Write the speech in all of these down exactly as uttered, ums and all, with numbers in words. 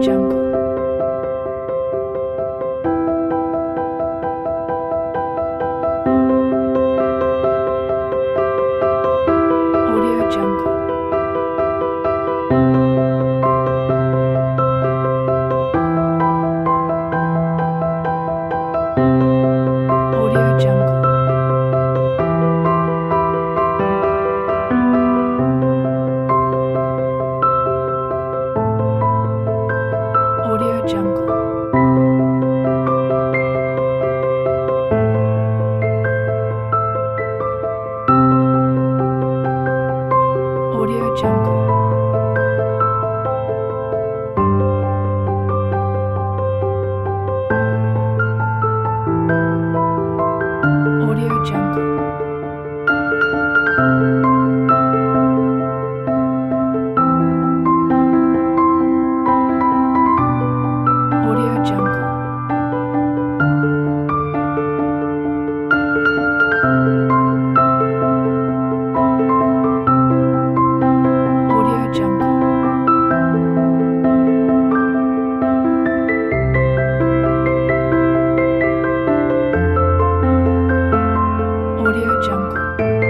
Jungle. Audio Jungle. Audio Jungle. Audio Jungle. Audio Jungle. Audio Jungle. Audio Jungle. Audio Jungle. Audio Jungle.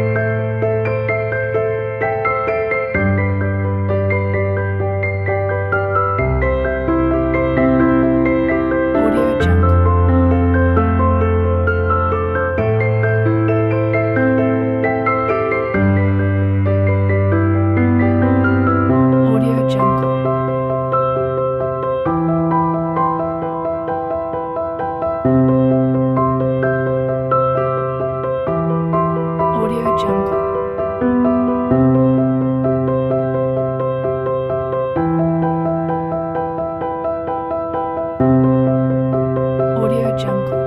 Audio Jungle. Audio Jungle. Audio Jungle. Audio Jungle.